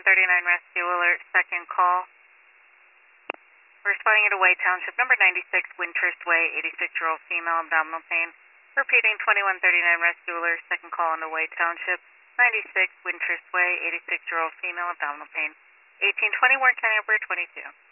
Rescue Alert, second call. We're responding at Away Township, number 96, Windhurst Way, 86-year-old female, abdominal pain. Repeating 2139 Rescue Alert, second call on Away Township, 96, Windhurst Way, 86-year-old female, abdominal pain. 1820 Warren County, Upper 22.